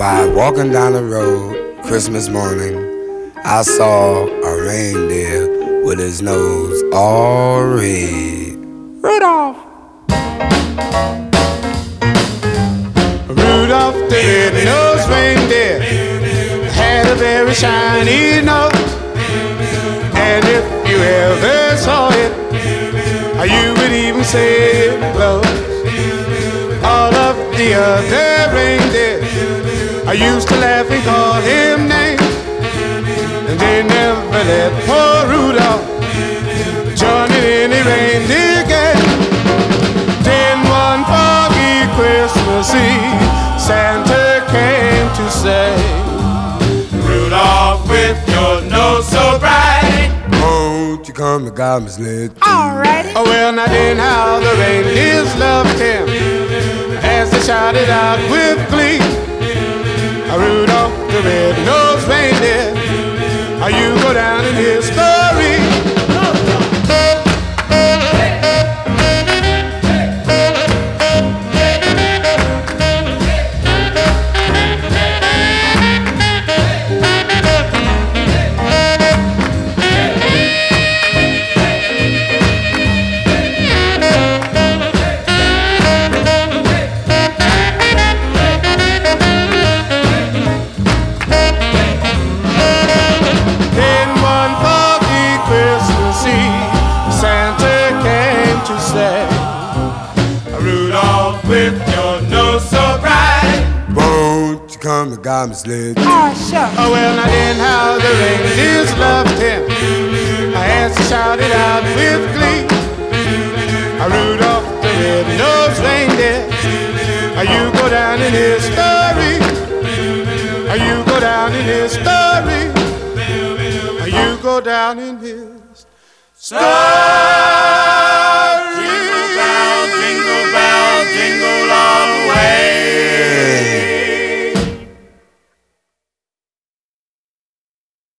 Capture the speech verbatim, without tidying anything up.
While walking down the road Christmas morning, I saw a reindeer with his nose all red. Rudolph! Rudolph the red-nosed reindeer had a very shiny nose, and if you ever saw it, you would even say it glows. All of the other reindeers I used to laugh and call him names, and they never let poor Rudolph join in any reindeer game. Then one foggy Christmas Eve, Santa came to say, Rudolph, with your nose so bright, won't you come to God's sled? Alrighty. Oh, well, now then how the reindeers loved him as they shouted out with glee, Rudolph the red-nosed reindeer, you go down in history. Come to God's sled. Oh, sure. Oh, well, now then how the reindeers loved him as he shouted out with glee, Rudolph the red-nosed reindeer, you go down in history. You go down in history. You go down in his story.